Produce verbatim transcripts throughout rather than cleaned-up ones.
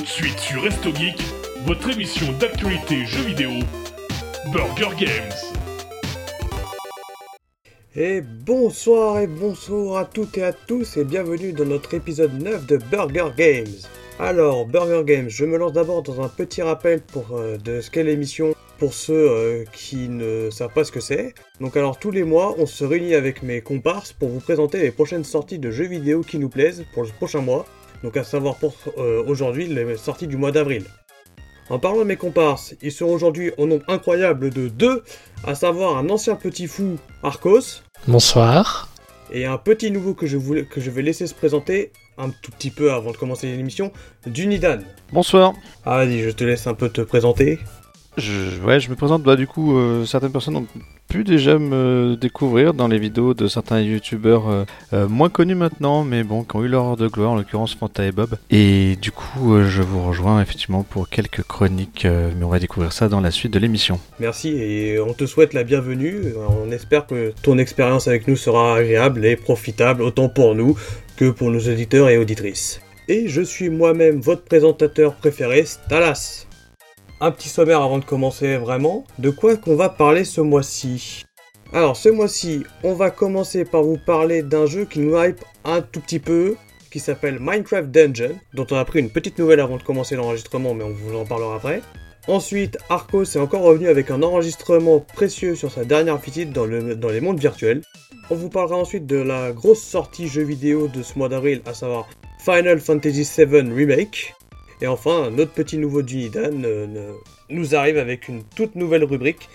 suite sur Resto Geek, votre émission d'actualité jeux vidéo, Burger Games. Et bonsoir et bonsoir à toutes et à tous et bienvenue dans notre épisode neuf de Burger Games. Alors, Burger Games, je me lance d'abord dans un petit rappel pour, euh, de ce qu'est l'émission pour ceux euh, qui ne savent pas ce que c'est. Donc alors, tous les mois, on se réunit avec mes comparses pour vous présenter les prochaines sorties de jeux vidéo qui nous plaisent pour le prochain mois. Donc à savoir pour euh, aujourd'hui, les sorties du mois d'avril. En parlant de mes comparses, ils sont aujourd'hui au nombre incroyable de deux, à savoir un ancien petit fou, Arcos. Bonsoir. Et un petit nouveau que je, voulais, que je vais laisser se présenter, un tout petit peu avant de commencer l'émission, Dunidan. Bonsoir. Ah vas-y, je te laisse un peu te présenter. Je, ouais, je me présente, bah du coup, euh, certaines personnes ont pu déjà me découvrir dans les vidéos de certains youtubeurs euh, euh, moins connus maintenant, mais bon, qui ont eu leur heure de gloire, en l'occurrence Fanta et Bob. Et du coup, euh, je vous rejoins effectivement pour quelques chroniques, euh, mais on va découvrir ça dans la suite de l'émission. Merci et on te souhaite la bienvenue. On espère que ton expérience avec nous sera agréable et profitable, autant pour nous que pour nos auditeurs et auditrices. Et je suis moi-même votre présentateur préféré, Stalas. Un petit sommaire avant de commencer vraiment. De quoi qu'on va parler ce mois-ci ? Alors ce mois-ci, on va commencer par vous parler d'un jeu qui nous hype un tout petit peu, qui s'appelle Minecraft Dungeon, dont on a pris une petite nouvelle avant de commencer l'enregistrement, mais on vous en parlera après. Ensuite, Arcos est encore revenu avec un enregistrement précieux sur sa dernière visite dans, le, dans les mondes virtuels. On vous parlera ensuite de la grosse sortie jeu vidéo de ce mois d'avril, à savoir Final Fantasy sept Remake. Et enfin, notre petit nouveau Dunidan euh, nous arrive avec une toute nouvelle rubrique.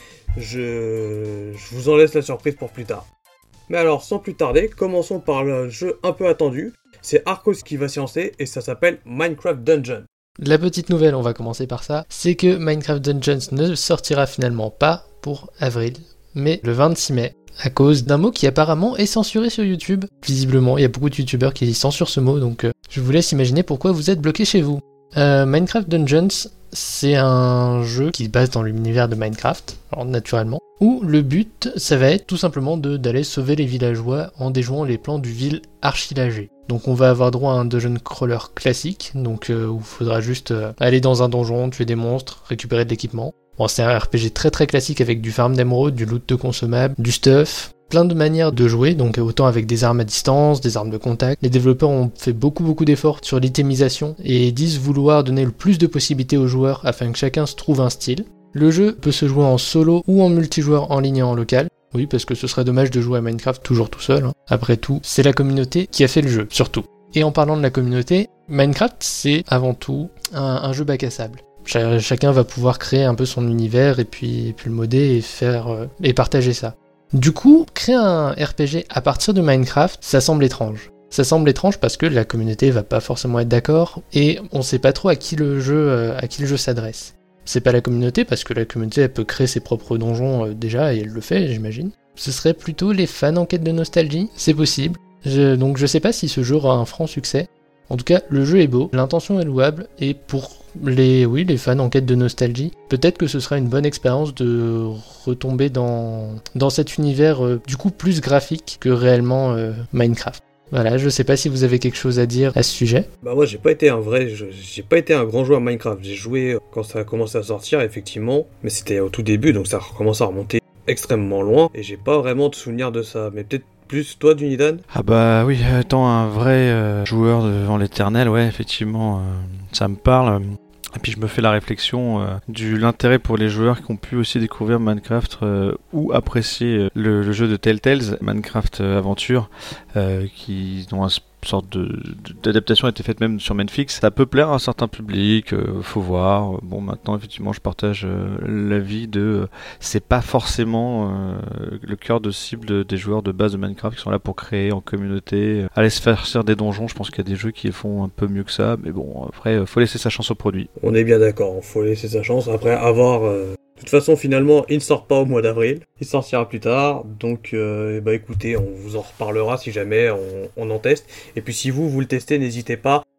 Je... je vous en laisse la surprise pour plus tard. Mais alors, sans plus tarder, commençons par le jeu un peu attendu. C'est Arcos qui va s'y lancer et ça s'appelle Minecraft Dungeon. La petite nouvelle, on va commencer par ça, c'est que Minecraft Dungeons ne sortira finalement pas pour avril, mais le vingt-six mai, à cause d'un mot qui apparemment est censuré sur YouTube. Visiblement, il y a beaucoup de youtubeurs qui censurent ce mot, donc euh, je vous laisse imaginer pourquoi vous êtes bloqué chez vous. Euh, Minecraft Dungeons, c'est un jeu qui se base dans l'univers de Minecraft, alors naturellement, où le but, ça va être tout simplement de, d'aller sauver les villageois en déjouant les plans du ville archilagé. Donc on va avoir droit à un dungeon crawler classique, donc euh, où il faudra juste euh, aller dans un donjon, tuer des monstres, récupérer de l'équipement. Bon, c'est un R P G très très classique avec du farm d'émeraude, du loot de consommables, du stuff, plein de manières de jouer, donc autant avec des armes à distance, des armes de contact. Les développeurs ont fait beaucoup beaucoup d'efforts sur l'itemisation et disent vouloir donner le plus de possibilités aux joueurs afin que chacun se trouve un style. Le jeu peut se jouer en solo ou en multijoueur en ligne et en local. Oui, parce que ce serait dommage de jouer à Minecraft toujours tout seul. Hein. Après tout, c'est la communauté qui a fait le jeu, surtout. Et en parlant de la communauté, Minecraft, c'est avant tout un, un jeu bac à sable. Ch- chacun va pouvoir créer un peu son univers et puis, et puis le modder et faire euh, et partager ça. Du coup, créer un R P G à partir de Minecraft, ça semble étrange. Ça semble étrange parce que la communauté va pas forcément être d'accord et on sait pas trop à qui le jeu, euh, à qui le jeu s'adresse. C'est pas la communauté parce que la communauté elle peut créer ses propres donjons euh, déjà et elle le fait, j'imagine. Ce serait plutôt les fans en quête de nostalgie, c'est possible. Je, donc je sais pas si ce jeu aura un franc succès. En tout cas, le jeu est beau, l'intention est louable, et pour les, oui, les fans en quête de nostalgie, peut-être que ce sera une bonne expérience de retomber dans, dans cet univers euh, du coup plus graphique que réellement euh, Minecraft. Voilà, je sais pas si vous avez quelque chose à dire à ce sujet. Bah moi j'ai pas été un vrai, je, j'ai pas été un grand joueur à Minecraft. J'ai joué quand ça a commencé à sortir effectivement, mais c'était au tout début donc ça a commencé à remonter extrêmement loin et j'ai pas vraiment de souvenir de ça. Mais peut-être plus toi Dunidan ? Ah bah oui, étant un vrai euh, joueur devant l'éternel, ouais, effectivement, euh, ça me parle. Et puis je me fais la réflexion euh, de l'intérêt pour les joueurs qui ont pu aussi découvrir Minecraft euh, ou apprécier euh, le, le jeu de Telltale, Minecraft euh, Aventure, euh, qui dont un sorte de, de, d'adaptation a été faite même sur Netflix. Ça peut plaire à un certain public, euh, faut voir. Bon, maintenant, effectivement, je partage euh, l'avis de... Euh, c'est pas forcément euh, le cœur de cible de, des joueurs de base de Minecraft qui sont là pour créer en communauté, euh, aller se faire faire des donjons. Je pense qu'il y a des jeux qui font un peu mieux que ça, mais bon, après, euh, faut laisser sa chance au produit. On est bien d'accord, faut laisser sa chance. Après avoir... Euh... De toute façon, finalement, il ne sort pas au mois d'avril. Il sortira plus tard. Donc, euh, bah écoutez, on vous en reparlera si jamais on, on en teste. Et puis, si vous, vous le testez, n'hésitez pas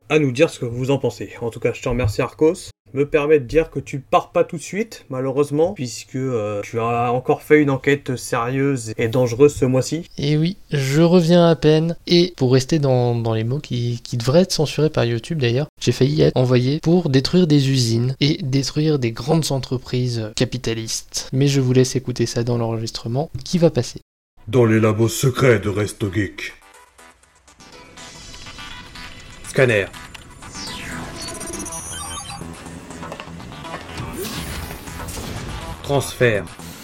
à nous dire ce que vous en pensez. En tout cas, je te remercie Arcos. Me permet de dire que tu pars pas tout de suite, malheureusement, puisque euh, tu as encore fait une enquête sérieuse et dangereuse ce mois-ci. Et oui, je reviens à peine. Et pour rester dans, dans les mots qui, qui devraient être censurés par YouTube d'ailleurs, j'ai failli être envoyé pour détruire des usines et détruire des grandes entreprises capitalistes. Mais je vous laisse écouter ça dans l'enregistrement qui va passer. Dans les labos secrets de Resto Geek. Scanner. Transfert.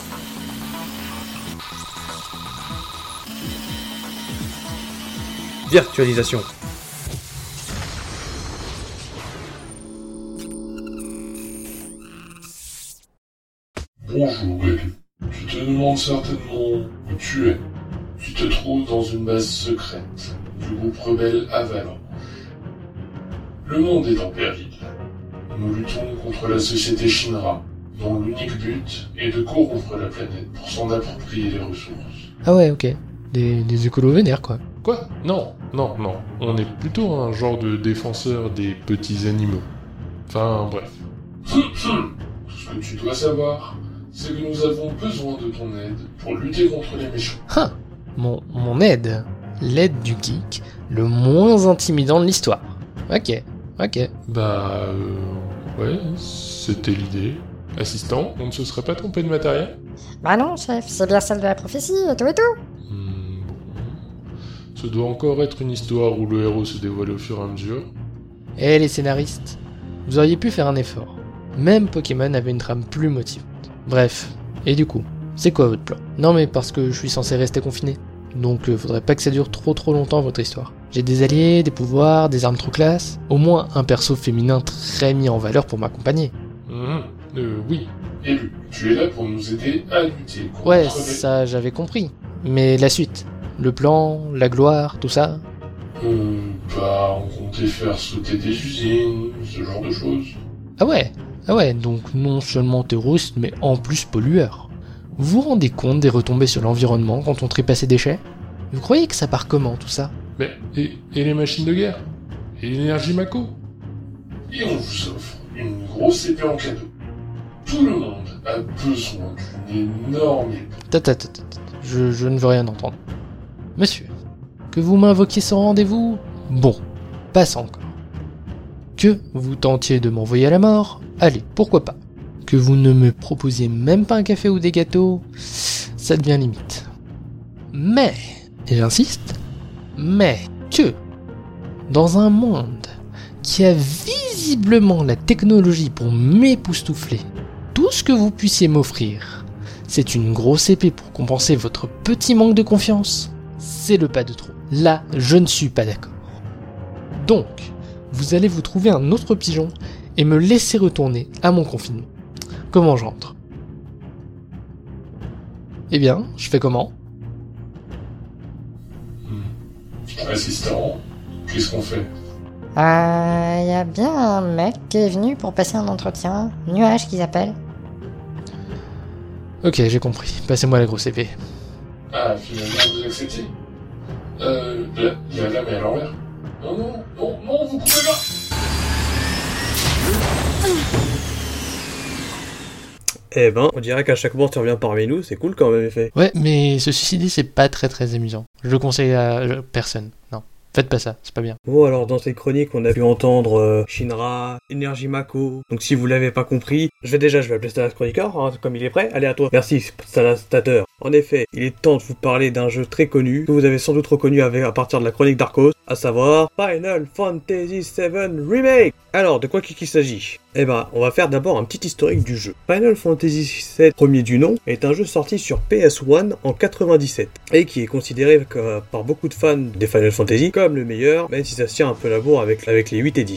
Virtualisation. Bonjour, Ellie. Tu te demandes certainement où tu es. Tu te trouves dans une base secrète du groupe rebelle Avalanche. Le monde est en péril. Nous luttons contre la société Shinra, dont l'unique but est de corrompre la planète pour s'en approprier les ressources. Ah ouais, ok. Des, des écolos vénères, quoi. Quoi ? Non, non, non. On est plutôt un genre de défenseur des petits animaux. Enfin, bref. Tout ce que tu dois savoir, c'est que nous avons besoin de ton aide pour lutter contre les méchants. Ah, mon, mon aide. L'aide du geek, le moins intimidant de l'histoire. Ok, ok. Bah, euh... ouais, c'était l'idée. Assistant, on ne se serait pas trompé de matériel ? Bah non, chef, c'est bien celle de la prophétie et tout et tout. Hmm, bon. Ce doit encore être une histoire où le héros se dévoile au fur et à mesure. Eh les scénaristes, vous auriez pu faire un effort. Même Pokémon avait une trame plus motivante. Bref, et du coup, c'est quoi votre plan ? Non mais parce que je suis censé rester confiné. Donc euh, faudrait pas que ça dure trop trop longtemps votre histoire. J'ai des alliés, des pouvoirs, des armes trop classe. Au moins un perso féminin très mis en valeur pour m'accompagner. Mmh. Euh, oui. Élu, tu es là pour nous aider à lutter contre... Ouais, les... ça j'avais compris. Mais la suite, le plan, la gloire, tout ça. Euh, bah, on comptait faire sauter des usines, ce genre de choses. Ah ouais, ah ouais, donc non seulement terroriste, mais en plus pollueur. Vous vous rendez compte des retombées sur l'environnement quand on trépasse ses déchets ? Vous croyez que ça part comment tout ça ? Mais, et, et les machines de guerre ? Et l'énergie Mako ? Et on vous offre une grosse épée en cadeau. Tout le monde a besoin d'une énorme épée. Tata, je, je ne veux rien entendre. Monsieur, que vous m'invoquiez sans rendez-vous ? Bon, passe encore. Que vous tentiez de m'envoyer à la mort ? Allez, pourquoi pas. Que vous ne me proposiez même pas un café ou des gâteaux ? Ça devient limite. Mais, et j'insiste, mais que, dans un monde qui a visiblement la technologie pour m'époustoufler, tout ce que vous puissiez m'offrir, c'est une grosse épée pour compenser votre petit manque de confiance, c'est le pas de trop. Là, je ne suis pas d'accord. Donc, vous allez vous trouver un autre pigeon et me laisser retourner à mon confinement. Comment j'entre ? Eh bien, je fais comment ? Hmm. Assistant, qu'est-ce qu'on fait ? Euh, y a bien un mec qui est venu pour passer un entretien, Nuage qu'ils appellent. Ok, j'ai compris. Passez-moi la grosse épée. Ah, finalement, vous acceptez ? Euh, la, la lame est à l'envers. Non, non, non, non, vous pouvez pas ! Eh ben, on dirait qu'à chaque fois tu reviens parmi nous, c'est cool quand même, effet. Ouais, mais ceci dit, c'est pas très très amusant. Je le conseille à euh, personne. Non. Faites pas ça, c'est pas bien. Bon, alors dans cette chronique, on a pu entendre euh, Shinra, Energy Mako. Donc si vous l'avez pas compris, je vais déjà, je vais appeler Stalas Chroniqueur, hein, comme il est prêt. Allez, à toi. Merci, Stalas Stater. En effet, il est temps de vous parler d'un jeu très connu, que vous avez sans doute reconnu avec, à partir de la chronique d'Arcos, à savoir Final Fantasy sept Remake. Alors, de quoi qu'il s'agit ? Eh ben, on va faire d'abord un petit historique du jeu. Final Fantasy sept, premier du nom, est un jeu sorti sur P S un en quatre-vingt-dix-sept, et qui est considéré euh, par beaucoup de fans des Final Fantasy comme le meilleur, même si ça se tient un peu la bourre avec, avec les huit et dix.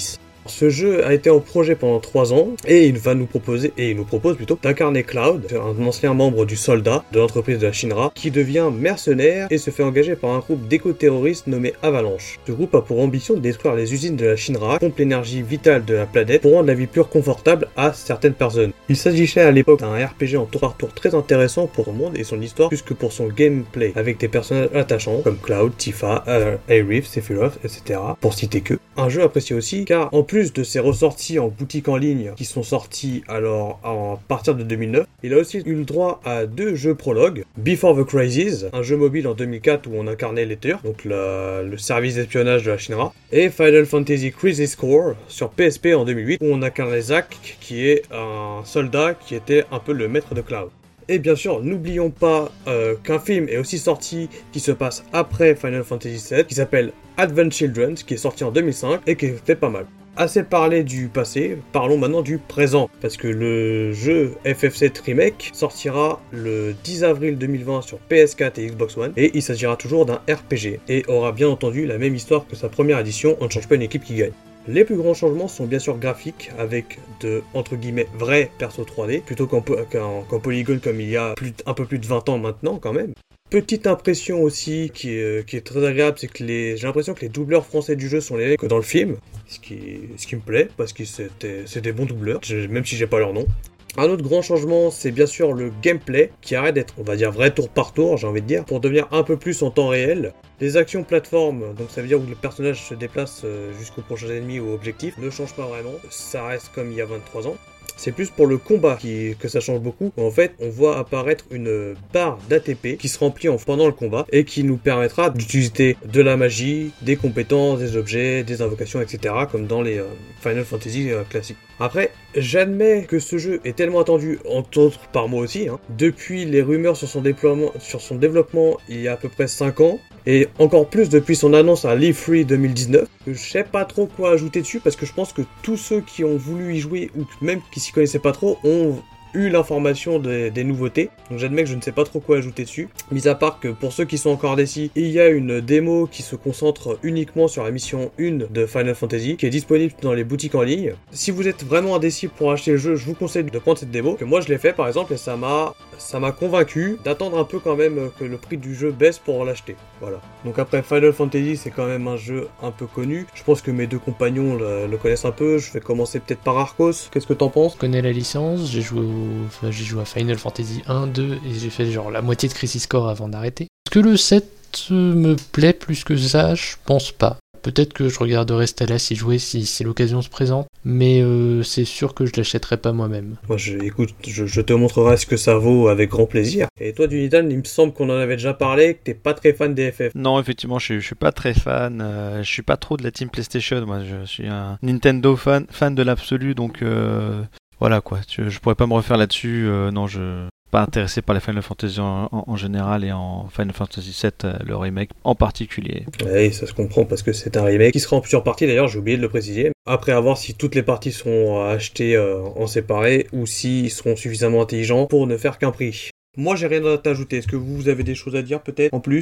Ce jeu a été en projet pendant trois ans et il va nous proposer, et il nous propose plutôt d'incarner Cloud, un ancien membre du soldat de l'entreprise de la Shinra, qui devient mercenaire et se fait engager par un groupe d'éco-terroristes nommé Avalanche. Ce groupe a pour ambition de détruire les usines de la Shinra, pompe l'énergie vitale de la planète pour rendre la vie plus confortable à certaines personnes. Il s'agissait à l'époque d'un R P G en tour par tour très intéressant pour son monde et son histoire plus que pour son gameplay, avec des personnages attachants comme Cloud, Tifa, euh, Aerith, Sephiroth, et cetera, pour citer que. Un jeu apprécié aussi, car en plus de ses ressorties en boutique en ligne qui sont sortis alors à partir de deux mille neuf, il a aussi eu le droit à deux jeux prologues, Before the Crisis, un jeu mobile en deux mille quatre où on incarnait l'Ether, donc le, le service d'espionnage de la Shinra, et Final Fantasy Crisis Core sur P S P en deux mille huit où on incarnait Zack, qui est un soldat qui était un peu le maître de Cloud. Et bien sûr, n'oublions pas euh, qu'un film est aussi sorti qui se passe après Final Fantasy sept, qui s'appelle Advent Children, qui est sorti en deux mille cinq et qui était pas mal. Assez parlé du passé, parlons maintenant du présent, parce que le jeu F F sept Remake sortira le dix avril deux mille vingt sur P S quatre et Xbox One, et il s'agira toujours d'un R P G, et aura bien entendu la même histoire que sa première édition, on ne change pas une équipe qui gagne. Les plus grands changements sont bien sûr graphiques, avec de, entre guillemets, vrais persos trois D, plutôt qu'en, qu'en, qu'en polygone comme il y a plus, un peu plus de vingt ans maintenant quand même. Petite impression aussi qui est, qui est très agréable, c'est que les, j'ai l'impression que les doubleurs français du jeu sont les mêmes que dans le film, ce qui, ce qui me plaît, parce que c'était, c'est des bons doubleurs, même si j'ai pas leur nom. Un autre grand changement, c'est bien sûr le gameplay, qui arrête d'être, on va dire, vrai tour par tour, j'ai envie de dire, pour devenir un peu plus en temps réel. Les actions plateformes, donc ça veut dire où le personnage se déplace jusqu'au prochain ennemi ou objectif, ne changent pas vraiment, ça reste comme il y a vingt-trois ans. C'est plus pour le combat qui, que ça change beaucoup. En fait, on voit apparaître une barre d'A T P qui se remplit en, pendant le combat et qui nous permettra d'utiliser de la magie, des compétences, des objets, des invocations, et cetera, comme dans les euh, Final Fantasy euh, classiques. Après, j'admets que ce jeu est tellement attendu, entre autres par moi aussi, hein, depuis les rumeurs sur son déploiement, sur son développement il y a à peu près cinq ans, et encore plus depuis son annonce à l'E trois deux mille dix-neuf, que je sais pas trop quoi ajouter dessus, parce que je pense que tous ceux qui ont voulu y jouer, ou même qui s'y connaissaient pas trop, ont eu l'information des, des nouveautés, donc j'admets que je ne sais pas trop quoi ajouter dessus, mis à part que pour ceux qui sont encore indécis, il y a une démo qui se concentre uniquement sur la mission un de Final Fantasy, qui est disponible dans les boutiques en ligne. Si vous êtes vraiment indécis pour acheter le jeu, je vous conseille de prendre cette démo, que moi je l'ai fait par exemple, et ça m'a ça m'a convaincu d'attendre un peu quand même que le prix du jeu baisse pour l'acheter. Voilà. Donc après Final Fantasy, c'est quand même un jeu un peu connu, je pense que mes deux compagnons le, le connaissent un peu, je vais commencer peut-être par Arcos, qu'est-ce que t'en penses? Je connais la licence, j'ai joué au Enfin, j'ai joué à Final Fantasy un, deux et j'ai fait genre la moitié de Crisis Core avant d'arrêter. Est-ce que le sept me plaît plus que ça? Je pense pas. Peut-être que je regarderai Stella si jouer si, si l'occasion se présente, mais euh, c'est sûr que je l'achèterai pas moi-même. Moi, je, écoute, je, je te montrerai ce que ça vaut avec grand plaisir. Et toi, Dunidan, il me semble qu'on en avait déjà parlé, que t'es pas très fan des F F. Non, effectivement, je, je suis pas très fan. Euh, je suis pas trop de la team PlayStation. Moi, je suis un Nintendo fan, fan de l'absolu, donc. Euh... Voilà quoi, je, je pourrais pas me refaire là-dessus, euh, non, je suis pas intéressé par les Final Fantasy en, en, en général et en Final Fantasy sept, euh, le remake en particulier. Oui, ça se comprend parce que c'est un remake qui sera en plusieurs parties d'ailleurs, j'ai oublié de le préciser. Après à voir si toutes les parties seront achetées euh, en séparé ou s'ils seront suffisamment intelligents pour ne faire qu'un prix. Moi j'ai rien à t'ajouter, est-ce que vous avez des choses à dire peut-être en plus ?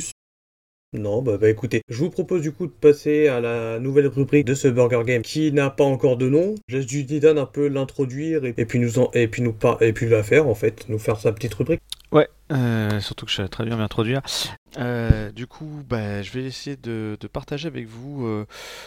Non, bah, bah écoutez, je vous propose du coup de passer à la nouvelle rubrique de ce Burger Game qui n'a pas encore de nom. Je laisse Dunidan un peu l'introduire et, et puis nous en, et puis nous par, et puis la faire en fait, nous faire sa petite rubrique. Ouais, euh, surtout que je sais très bien m'introduire. Euh, du coup, bah, je vais essayer de, de partager avec vous euh,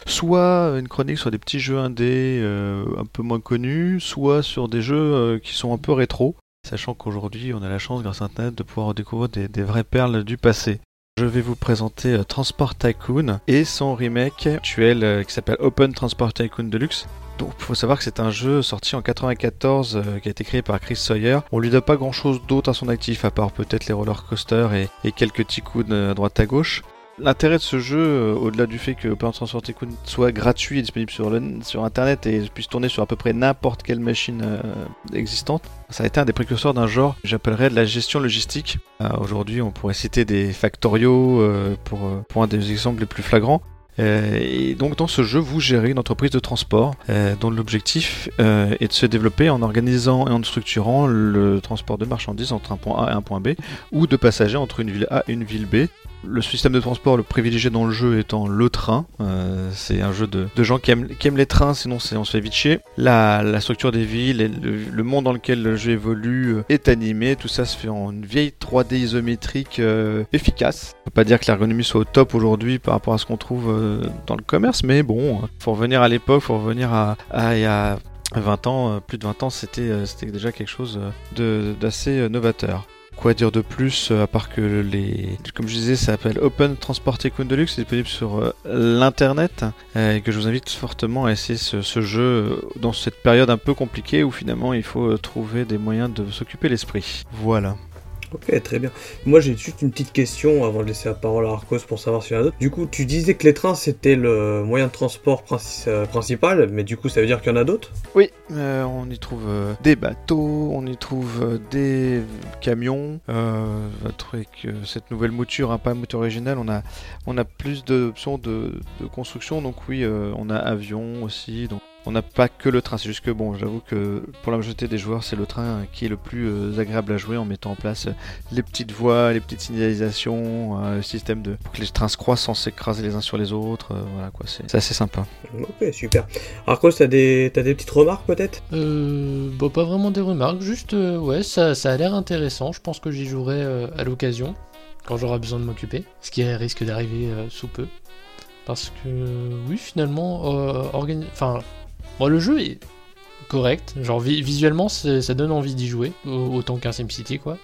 soit une chronique sur des petits jeux indés euh, un peu moins connus, soit sur des jeux euh, qui sont un peu rétro, sachant qu'aujourd'hui on a la chance grâce à Internet de pouvoir redécouvrir des, des vraies perles du passé. Je vais vous présenter euh, Transport Tycoon et son remake actuel euh, qui s'appelle Open Transport Tycoon Deluxe. Donc il faut savoir que c'est un jeu sorti en quatre-vingt-quatorze euh, qui a été créé par Chris Sawyer. On lui donne pas grand chose d'autre à son actif à part peut-être les roller coasters et, et quelques tycoons à droite à gauche. L'intérêt de ce jeu, euh, au-delà du fait que Open Transport Tycoon soit gratuit et disponible sur, le, sur internet et puisse tourner sur à peu près n'importe quelle machine euh, existante, ça a été un des précurseurs d'un genre que j'appellerais de la gestion logistique. Euh, aujourd'hui, on pourrait citer des Factorio euh, pour, pour un des exemples les plus flagrants. Euh, et donc dans ce jeu, vous gérez une entreprise de transport euh, dont l'objectif euh, est de se développer en organisant et en structurant le transport de marchandises entre un point A et un point B ou de passagers entre une ville A et une ville B. le système de transport le privilégié dans le jeu étant le train. Euh, c'est un jeu de, de gens qui aiment, qui aiment les trains, sinon c'est, on se fait vite chier. La, la structure des villes, et le, le monde dans lequel le jeu évolue est animé, tout ça se fait en une vieille trois D isométrique euh, efficace. On peut pas dire que l'ergonomie soit au top aujourd'hui par rapport à ce qu'on trouve euh, dans le commerce, mais bon, faut revenir à l'époque, faut revenir à, à, à vingt ans, plus de vingt ans, c'était, c'était déjà quelque chose de, d'assez novateur. Quoi dire de plus, à part que les... Comme je disais, ça s'appelle Open Transport Tycoon Deluxe, c'est disponible sur euh, l'internet, euh, et que je vous invite fortement à essayer ce, ce jeu euh, dans cette période un peu compliquée où finalement il faut euh, trouver des moyens de s'occuper l'esprit. Voilà. Ok, très bien. Moi, j'ai juste une petite question avant de laisser la parole à Arcos pour savoir s'il y en a d'autres. Du coup, tu disais que les trains, c'était le moyen de transport princi- euh, principal, mais du coup, ça veut dire qu'il y en a d'autres ? Oui, euh, on y trouve euh, des bateaux, on y trouve euh, des camions. Euh, avec euh, cette nouvelle mouture, hein, pas une mouture originale, on a, on a plus d'options de, de construction. Donc oui, euh, on a avion aussi, donc on n'a pas que le train, c'est juste que bon, j'avoue que pour la majorité des joueurs, c'est le train qui est le plus euh, agréable à jouer en mettant en place euh, les petites voies, les petites signalisations, euh, le système de pour que les trains se croisent sans s'écraser les uns sur les autres, euh, voilà quoi, c'est, c'est assez sympa. Ok, super. Arcos, t'as des, t'as des petites remarques peut-être ? Euh, bon, pas vraiment des remarques, juste euh, ouais, ça, ça a l'air intéressant. Je pense que j'y jouerai euh, à l'occasion quand j'aurai besoin de m'occuper, ce qui risque d'arriver euh, sous peu. Parce que oui, finalement, euh, organi- enfin. Bon, le jeu est correct, genre vi- visuellement c'est, ça donne envie d'y jouer, autant qu'un SimCity quoi.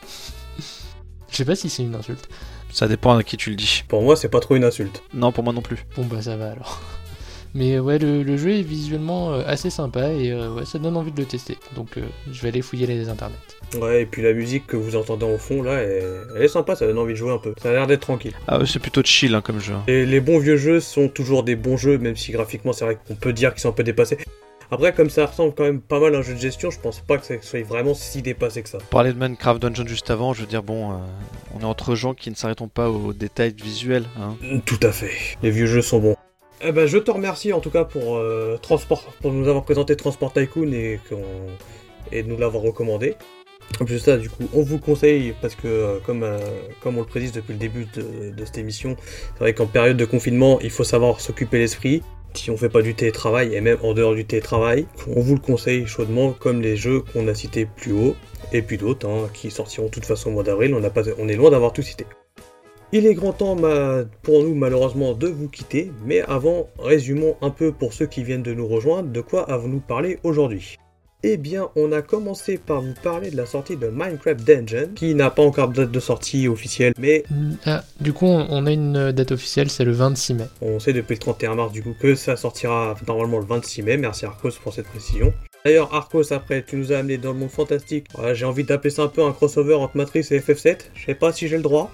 Je sais pas si c'est une insulte. Ça dépend à qui tu le dis. Pour moi, c'est pas trop une insulte. Non, pour moi non plus. Bon bah ça va alors. Mais ouais, le, le jeu est visuellement euh, assez sympa et euh, ouais, ça donne envie de le tester. Donc euh, je vais aller fouiller les internets. Ouais, et puis la musique que vous entendez au fond là, elle, elle est sympa, ça donne envie de jouer un peu. Ça a l'air d'être tranquille. Ah ouais, c'est plutôt chill hein, comme jeu. Et les bons vieux jeux sont toujours des bons jeux, même si graphiquement c'est vrai qu'on peut dire qu'ils sont un peu dépassés. Après, comme ça ressemble quand même pas mal à un jeu de gestion, je pense pas que ça soit vraiment si dépassé que ça. On parlait de Minecraft Dungeon juste avant, je veux dire, bon, euh, on est entre gens qui ne s'arrêtons pas aux détails visuels. Hein. Tout à fait. Les vieux jeux sont bons. Eh ben, je te remercie en tout cas pour, euh, Transport, pour nous avoir présenté Transport Tycoon et, qu'on... et de nous l'avoir recommandé. En plus de ça, du coup, on vous le conseille parce que, euh, comme, euh, comme on le précise depuis le début de, de cette émission, c'est vrai qu'en période de confinement, il faut savoir s'occuper l'esprit. Si on fait pas du télétravail, et même en dehors du télétravail, on vous le conseille chaudement, comme les jeux qu'on a cités plus haut, et puis d'autres, hein, qui sortiront de toute façon au mois d'avril, on, a pas, on est loin d'avoir tout cité. Il est grand temps ma, pour nous malheureusement de vous quitter, mais avant, résumons un peu pour ceux qui viennent de nous rejoindre, de quoi avons-nous parlé aujourd'hui ? Eh bien, on a commencé par vous parler de la sortie de Minecraft Dungeon, qui n'a pas encore de date de sortie officielle, mais... Ah, du coup, on a une date officielle, c'est le vingt-six mai. On sait depuis le trente et un mars, du coup, que ça sortira normalement le vingt-six mai. Merci Arcos pour cette précision. D'ailleurs, Arcos, après, tu nous as amené dans le monde fantastique. Voilà, j'ai envie d'appeler ça un peu un crossover entre Matrix et F F sept. Je sais pas si j'ai le droit.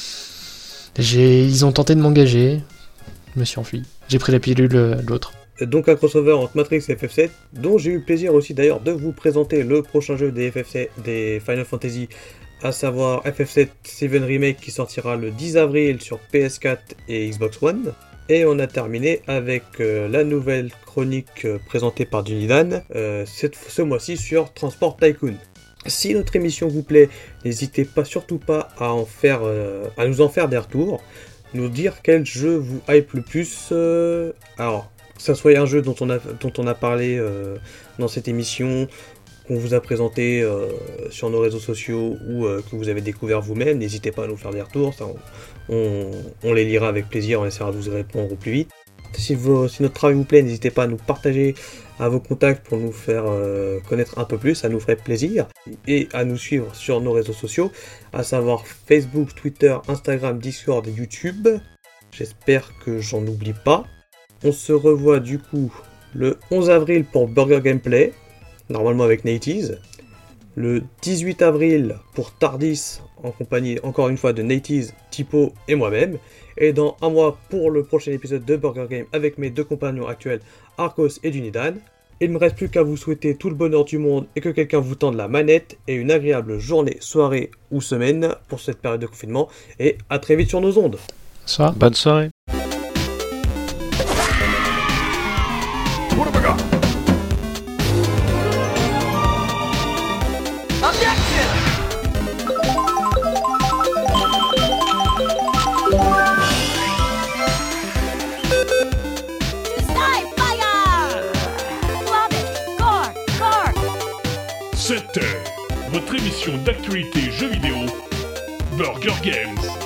J'ai... Ils ont tenté de m'engager. Je me suis enfui. J'ai pris la pilule, euh, l'autre. Donc un crossover entre Matrix et F F sept, dont j'ai eu le plaisir aussi d'ailleurs de vous présenter le prochain jeu des F F sept, des Final Fantasy, à savoir F F sept Seven Remake qui sortira le dix avril sur P S quatre et Xbox One. Et on a terminé avec euh, la nouvelle chronique euh, présentée par Dunidan, euh, cette, ce mois-ci sur Transport Tycoon. Si notre émission vous plaît, n'hésitez pas surtout pas à, en faire, euh, à nous en faire des retours, nous dire quel jeu vous hype le plus. Euh, alors, que ça soit un jeu dont on a, dont on a parlé euh, dans cette émission, qu'on vous a présenté euh, sur nos réseaux sociaux ou euh, que vous avez découvert vous-même, n'hésitez pas à nous faire des retours, ça, on, on, on les lira avec plaisir, on essaiera de vous répondre au plus vite. Si, vous, si notre travail vous plaît, n'hésitez pas à nous partager à vos contacts pour nous faire euh, connaître un peu plus, ça nous ferait plaisir. Et à nous suivre sur nos réseaux sociaux, à savoir Facebook, Twitter, Instagram, Discord et YouTube. J'espère que j'en oublie pas. On se revoit du coup le onze avril pour Burger Gameplay, normalement avec Natees. Le dix-huit avril pour Tardis, en compagnie encore une fois de Natees, Tipo et moi-même. Et dans un mois pour le prochain épisode de Burger Game avec mes deux compagnons actuels, Arcos et Dunidan. Il ne me reste plus qu'à vous souhaiter tout le bonheur du monde et que quelqu'un vous tende la manette et une agréable journée, soirée ou semaine pour cette période de confinement. Et à très vite sur nos ondes. Ça. Bonne soirée. Objection! C'était votre émission d'actualité jeux vidéo Burger Games.